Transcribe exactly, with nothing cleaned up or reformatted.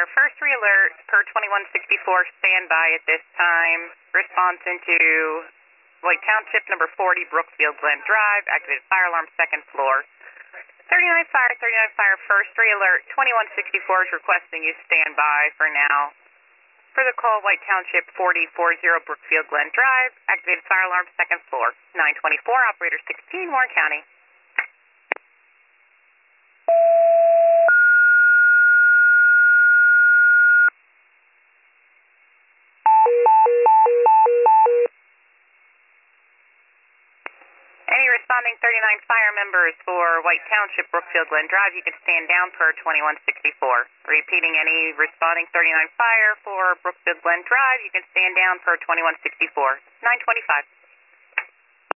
Fire, first re-alert per twenty-one sixty-four, standby at this time. Response into White Township, number forty, Brookfield Glen Drive, activated fire alarm, second floor. thirty-nine Fire, thirty-nine Fire, first re-alert, twenty-one sixty-four is requesting you stand by for now. For the call, White Township, forty forty, Brookfield Glen Drive, activated fire alarm, second floor. nine twenty-four, operator sixteen, Warren County. Any responding thirty-nine Fire members for White Township, Brookfield Glen Drive, you can stand down per twenty-one sixty-four. Repeating, any responding thirty-nine Fire for Brookfield Glen Drive, you can stand down per twenty-one sixty-four. nine twenty-five.